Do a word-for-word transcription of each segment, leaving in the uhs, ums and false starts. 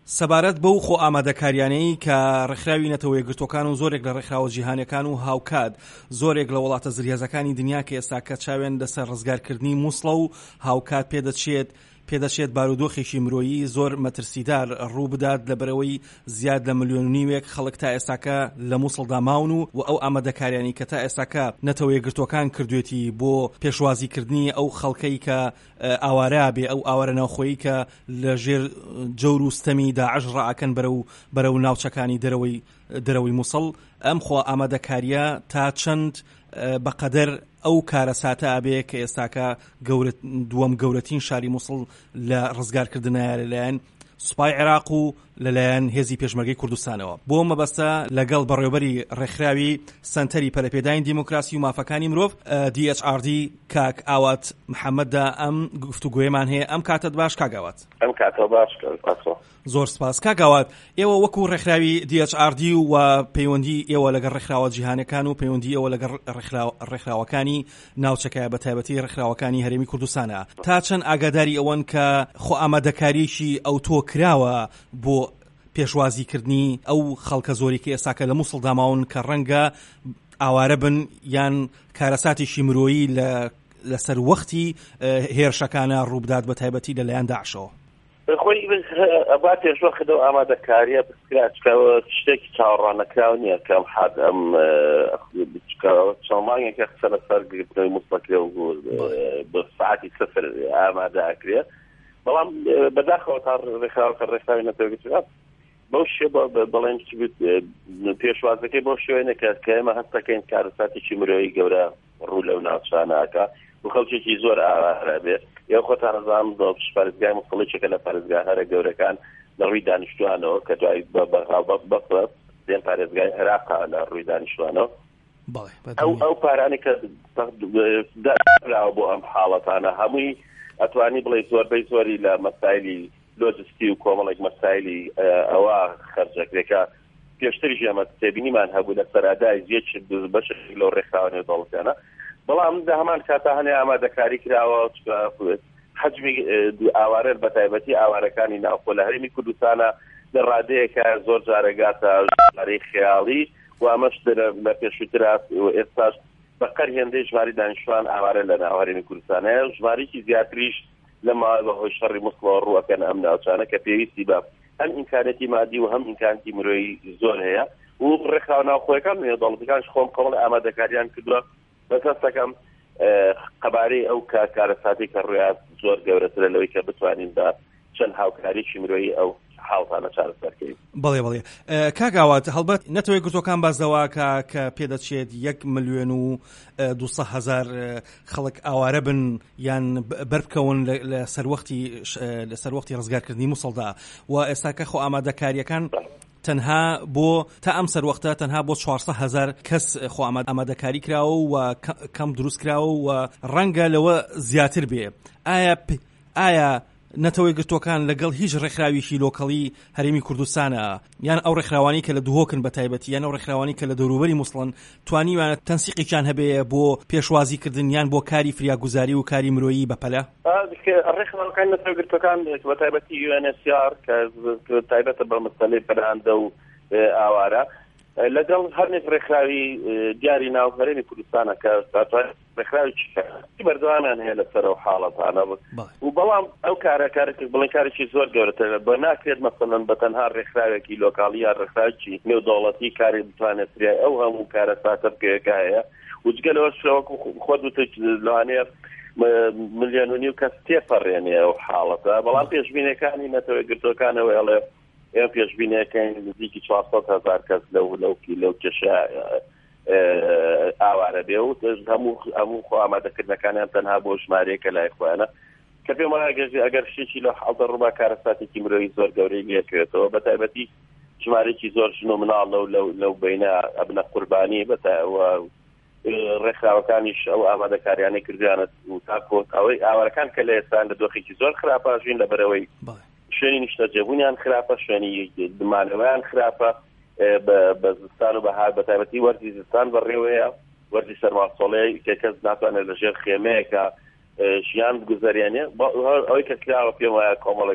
سەبارەت بەو خۆ ئامادەکاریانەی کە ڕێکخراوی نەتەوە یەکگرتوەکان و زۆرێک لە ڕێکخراوە جیهانیەکان و هاوکات زۆرێک لە وڵاتە زریێزەکانی دنیا کە ئێستا کە چاوێن لەسەر ڕزگارکردنی مووسڵە و هاوکات پێدەچێت پێدەچێت بارودۆخێکی مرۆیی زۆر مەترسیدار ڕوو بدات لەبەرەوەی زیاد لە ملیۆن و نیوێک خەڵک تا ئێستاکە لە مووسڵدا ماون و ئەو ئامادەکاریانی کە تا ئێستاکە نەتەوە یەکگرتوەکان کردوێتی بۆ پێشوازیکردنی ئەو خەڵکەی کە ئاوارە بێ ئەو ئاوارە ناوخۆیی کە لە ژێر جەور و ستەمی داعش ڕائەکەن بەرەو بەرەو ناوچەکانی دەرەوەی دەرەوەی مووسڵ ئەم خۆ ئامادەکاریە تا چەند بەقەدەر ئەو کارە ساتە ئابێ کە ئێستاکە دووەم گەورەترین شاری مووسڵ لە ڕزگارکردنە لەلایەن سوپای عێراق و لەلایەن هێزی پێشمەرگەی کوردستانەوە بۆ مەبەستە لەگەڵ بەڕێوەبەری ڕێکخراوی سەنتەری پەلەپێدانی دیموکراسی و مافەکانی مرۆڤ دی ئەچ ئار دی کاک ئاوات محەممەددا ئەم گفتوگوێمان هەیە. ئەم کاتت باش کاگاوات. ئەم کاتە باش زۆر سپاس کاگاوات. ئێوە وەکو ڕێکخراوی دی ئەچ ئار دی و پەیوەندی ئێوە لەگەڵ ڕێکخراوە جیهانەکان و پەیوەندی ئێوە لەگەڵ ڕێکخراوەکانی ناوچەکە بە تایبەتی ڕێکخراوەکانی هەرێمی کوردستانە تا چەند ئاگاداری ئەوەن کە خۆ ئامادەکاریشی ئەو تۆ کراوە بۆ پێشوازیکردنی ئەو خەڵکە زۆری کە ئێستاکە لە مووسڵ داماون کە ڕەنگە ئاوارە بن یان کارەساتێکی مرۆیی لەسەر وەختی هێرشەکانە ڕووبدات بە تایبەتی لەلایەن داعشەوە. خۆی ئەبا پێشوەخدە و ئامادەکاریە بسکراتکەوە شتێکی چاوەڕانەکراو نییە کەم حد ئەم چەمانێکە قسە لەسەر گرتنەوەی مووسڵەکرێ و بە ساعتی سەفر ئامادە ئەکرێ بەڵام بەداخەوە تا ڕێکخراوەکە ڕێکخراوی نەتەوەیەکگرتوەکان بەو شێ بەڵێن پێشوازەکەی بۆ شوێنە کە ئێمە هەستەکەین کارەساتێکی مرۆیی گەورە ڕوو لەو ناوچانەکە و خەڵکێکی زۆر ئاوارە بێت یا خۆتان ڕزام پارێزگای مووسڵێکێکە لە پارێزگای هەرە گەورەکان لە ڕووی دانیشتوانەوە کە دوای بەفرەت دێن پارێزگای عێراقا لە ڕووی دانیشتوانەوە ئەو پارانی کە داراوە بۆ ئەم حاڵەتانە هەمووی ئەتوانی بڵێ زۆربەی زۆری لە مەسایلی لۆجستی و کۆمەڵێک مەسایلی ئەوە خەرجەکرێکە پێشتری ژێمە تێبینیمان هەبوو لە سەرادای زیێت بەشێک لەو ڕێکخراوانەوە دەوڵەتیانە بەڵام لە هەمان کاتە هەنێ ئامادەکاری کراوە حەجمی ئاوارە بە تایبەتی ئاوارەکانی ناوخۆ لە هەرێمی کوردستانە لە ڕادەیەکە زۆر جارەگاتە ژمارەی خەیاڵی و ئەمەش لە پێشووترا ئێستاش بەقەر هێندەی ژماری دانیشتوان ئاوارە لە ناو هەرێمی کوردستانەیە ژمارەی زیاتریش لەما بەهۆی شەڕی مووسڵەوە ڕووەکەن ئەم ناوچانە کە پێویستی بە هەم ئیمکانەتی مادی و هەم ئیمکانەتی مرۆیی زۆر هەیە و ڕێکخراوە ناوخۆیەکان دەوڵەتەکانش خۆم کۆمەڵ ئامادەکاریان کردووە بەدەستەکەم قەبارەی ئەو کارەساتی کە ڕوویات زۆر گەورەترە لەوەی کە بتوانین بە چەند هاوکاریی مرۆیی ئەو حاڵتانە چارەسەرکەین. بەڵێ بەڵێ کاگاوات هەڵبەت نەتەوە یەکگرتوەکان بازەوە کە پێدەچێت یەک ملیۆن و دووسە هەزار خەڵک ئاوارە بن یان بەربکەون لە سەروەختی لە سەروەختی ڕزگارکردنی مووسڵدا و ئێستاکە خۆ ئامادەکاریەکان تەنها بۆ تا ئەم سەروەختە تەنها بۆ چوارسە هەزار کەس خۆ ئامادەکاری کراوە و کەم دروست کراوە و ڕەنگە لەوە زیاتر بێ. ئایا ئایا نەتەوە یەکگرتوەکان لەگەڵ هیچ ڕێکخراوێکی لۆکەڵی هەرێمی کوردستانە یان ئەو ڕێکخراوانی کە لە دوهۆکن بە تایبەتی یان ئەو ڕێکخراوانی کە لە دەوروبەری مووسڵن توانیوانە تەنسیقیان هەبێ بۆ پێشوازیکردن یان بۆ کاری فریاگوزاری و کاری مرۆیی بەپەلە؟ ڕێکخراوەکان نەتەوە یەکگرتوەکان بە تایبەتی یو ئێن ئێچ سی ئار کە تایبەتە بە مەسەلەی پەناهەندە و ئاوارە لەگەڵ هەرێک ڕێکخراوی دیاری ناو هەرێمی کوردستانە کە ڕێکخراوی بەردەوامیان هەیە لەسەر ئەو حاڵەتانە و بەڵام ئەو کارە کارێکی بڵێن کارێکی زۆر گەورەترە بە ناکرێت مەسەڵەن بە تەنها ڕێکخراوێکی لۆکاڵی یا ڕێکخراوێکی نێودەوڵەتی کاری بتوانێت فرای ئەو هەموو کارە ساتە بکەوێکە هەیە و جگەلەوەش خۆ دوتە لەوانەیە ملیۆن و نیو کەس تێپەڕێنێ ئەو حاڵەتە بەڵام پێشبینیەکانی نەتەوە یەکگرتوەکانەوە ئەڵێ ئێمە پێشبینیەکەین نزیکی چوارسەد هەزار کەس لەو لەوکی لەو کێشە ئاوارە بێ و هەموو هەموو خۆ ئامادەکردنەکانیان تەنها بۆ ژمارەیەکە لای خۆیانە کە پێم وایە ئەگەر شتێکی لە حەڵدە ڕووبا کارەساتێکی مرۆیی زۆر گەورەی لێکوێتەوە بە تایبەتی ژمارەیەکی زۆر ژن و مناڵ لەو لەو بینە ئەبنە قوربانی بەتەوە ڕێکخراوەکانیش ئەو ئامادەکاریانەی کردیانە و تاکۆت ئەوەی ئاوارەکان کە لە ئێستان لە دۆخێکی زۆر خراپە ژین لەبەرەوەی شوێنی نیشتەجێبوونیان خراپە شوێنی دمانەوەیان خراپە بە زستان و بەهار بە تایبەتی وەرزی زستان بەڕێوەیە وەرزی سەرماسۆڵەیە کە کەس ناتوانێت لەژێر خێمەیەکە ژیان بگوزاریانێ ئەوەی کە کراوە پێم وایە کۆمەڵێک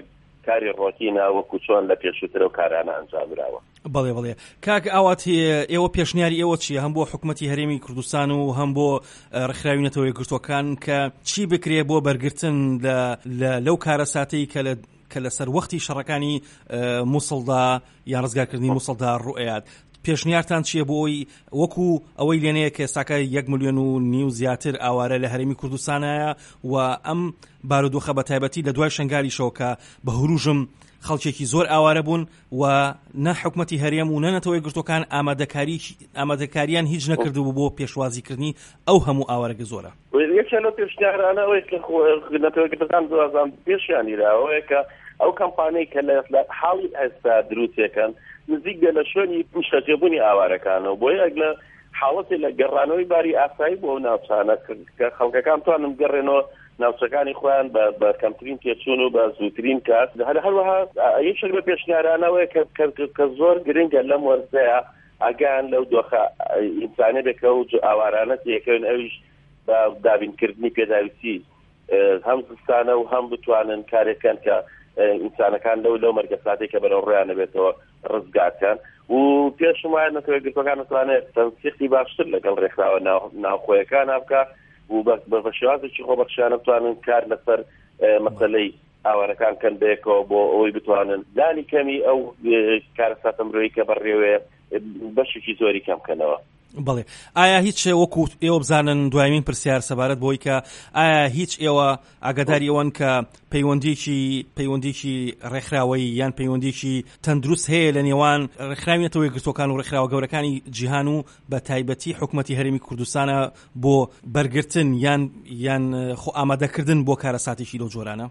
کاری ڕۆتینە وەکو چۆن لە پێشووترە و کارانە ئەنجامراوە. بەڵێ بڵێ کاک ئاوات ئێوە پێشنیاری ئێوە چیە هەم بۆ حکوومەتی هەرێمی کوردستان و هەم بۆ ڕێکخراوی نەتەوە یەکگرتووەکان کە چی بکرێ بۆ بەرگرتن لەو کارەساتەی کە لە کە لەسەر وەختی شەڕەکانی مووسڵدا یان ڕزگارکردنی مووسڵدا ڕوئەیات؟ پێشنیارتان چییە بۆ ئەوی وەکو ئەوەی لێنەیە کە ئێستاکە یەک ملیۆن و نیو زیاتر ئاوارە لە هەرێمی کوردستانایە و ئەم بارودۆخە بە تایبەتی لە دوای شنگاریشەوە کە بە هوروژم خەڵکێکی زۆر ئاوارە بوون و نە حکوومەتی هەرێم و نەنەتەوە یەکگرتووەکان ئامادەکاری ئامادەکاریان هیچ نەکردبوو بۆ پێشوازیکردنی ئەو هەموو ئاوارەگە زۆرە. یەکێک لەو پێشنیارانە ئەوەیە کە نەتەوە یەکگرتووەکان دوازان پێشیانیراوەیە کە ئەو کەمپانیای کە لە حاڵی ئێستا دروستەکەن نزیک بێ لە شوێنی پیشەجێبوونی ئاوارەکانەوە بۆیە لە حاڵەتی لە گەڕانەوەی باری ئاسایی بۆ ئەو ناوچانە کە خەڵکەکان توانن بگەڕێنەوە ناوچەکانی خۆیان بە کەمترین تێچوون و بە زووترین کات. هەروەها یەکێک لە پێشنیارانەوەیە کە زۆر گرنگە لەم وەرزەیە ئاگان لەو دۆخە ئینسانیە بێکە و ئاوارانە تێکەون ئەویش بە دابینکردنی پێداویستی هەم زستانە و هەم بتوانن کارێکەن کە ئینسانەکان لەو لەو مەرگە ساتێک کە بەرەو ڕۆیانە بێتەوە ڕزگارکەن و پێشم وایە نەتەوە یەکگرتووەکان دەتوانێت تەنسیقی باشتر لەگەڵ ڕێکخراوە ناوخۆیەکان بکە و بە شێوازێکی خۆبەخشیانە بتوانن کار لەسەر مەسەلەی ئاوارەکان کەن بێکەوە بۆ ئەوەی بتوانن دانی کەمی ئەو کارەساتە مرۆیی کە بەڕێوێ بەشێکی زۆری کەم بکەنەوە. بەڵێ ئایا هیچ وەکو ئێوە بزانن دوایمین پرسیار سەبارەت بۆی کە ئایا هیچ ئێوە ئاگاداری ئەوەن کە پەیوەندیکی پەیوەندیکی ڕێکخراوەی یان پەیوەندیکی تەندروست هەیە لە نێوان ڕێکخراوی نەتەوە یەکگرتووەکان و ڕێکخراوە گەورەکانی جیهان و بە تایبەتی حکوومەتی هەرێمی کوردستانە بۆ بەرگرتن یان یان خۆ ئامادەکردن بۆ کارەساتێکی لەو جۆرانە؟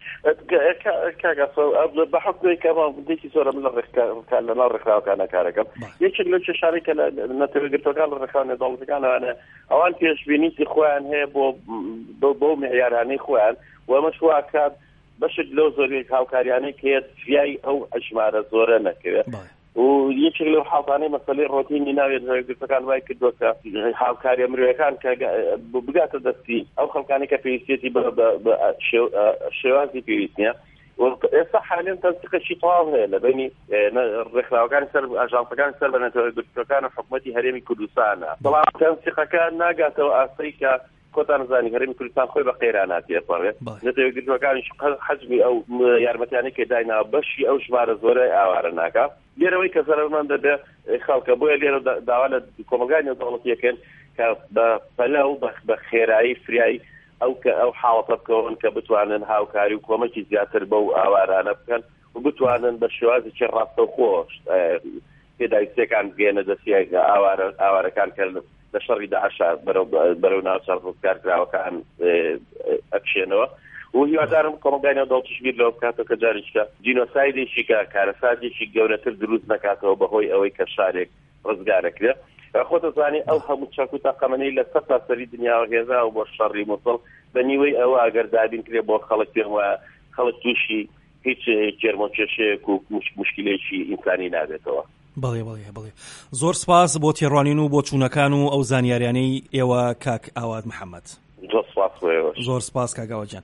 بە حکومی کەماندێکی زۆرە من لە ناو ڕێکخراوەکانە کارەکەم. یەکێک لەو چێشارەی کە نەتەوە یەکگرتووەکان لە ڕێکخراوە نێودەوڵەتەکانەوانە ئەوان پێشبینیی خۆیان هەیە بۆ بۆ معیارانەی خۆیان و ئەمەش وا کات بەشێک لەو زۆری هاوکاریانەی کە فیای ئەو ئەژمارە زۆرە نەکەوێت و یەکێک لەو حاڵانەی مەسەلەی ڕۆتینی ناوێت یەکگرتووەکان وای کردووە کە هاوکاریە مرۆیەکان کە بگاتە دەستی ئەو خەڵکانی کە پێویستێتی بە شێوازی پێویست نییە. ئێستا حالێن تەنسیقێکی تەواو هەیە لە بینی ڕێکخراوەکانی سەر ئاژانسەکانی سەر بە نەتەوە یەکگرتووەکان و حکوومەتی هەرێمی کوردستانە. بەڵام تەنسیقەکە ناگاتەوە ئاسایی کە کۆتان نزانی هەرێمی کوردستان خۆی بە قەیرانات پێپەڕێت. نەتەوە یەکگرتووەکانیش حەجمی ئەو یارمەتیانەی کە دایناوە بەشی ئەو ژمارە زۆرە ئاوارە ناکات. لێرەوەی کە زەرمەند دەبێ خەڵکە بۆیە لێرە داوا لە کۆمەلگای نێودەوڵەتیەکەن کە بە پەلە و بە خێرایی فریایی ئەو کە ئەو حاڵەتە بکەون کە بتوانن هاوکاری و کۆمەکی زیاتر بەو ئاوارانە بکەن و بتوانن بە شێوازێکی ڕاستەوخۆ پێداویستیەکان بگەێنە دەستی ئاوارەکان کە لە شەڕی داعشا بەرەو ناوچەڕ ڕزگارکراوەکان ئەکشێنەوە. و هیوادارم کۆمەلگای نێودەوڵەتیش بیر لەوە بکاتەوە کە جاریشکە جینۆسایدێکی کە کارەساتێکی گەورەتر دروست نەکاتەوە بەهۆی ئەوەی کە شارێک ڕزگارەکرێت. خۆتە زانێ ئەو هەموو چاک و تاقەمەنەی لە سەر تاسەری دنیاوە هێزاوە بۆ شەڕی مووسڵ بە نیوەی ئەوە ئەگەر دابین کرێ بۆ خەڵک پێم وایە خەڵک تووشی هیچ جێرمۆکێشەیەک و مشکلێکی ئینسانی نابێتەوە. بەڵێ بەڵێ بڵێ زۆر سپاس بۆ تێڕوانین و بۆ چوونەکان و ئەو زانیاریانەی ئێوە کاک ئاوات محەممەد. زۆر سپاس زۆر سپاس کاک ئاوات جان.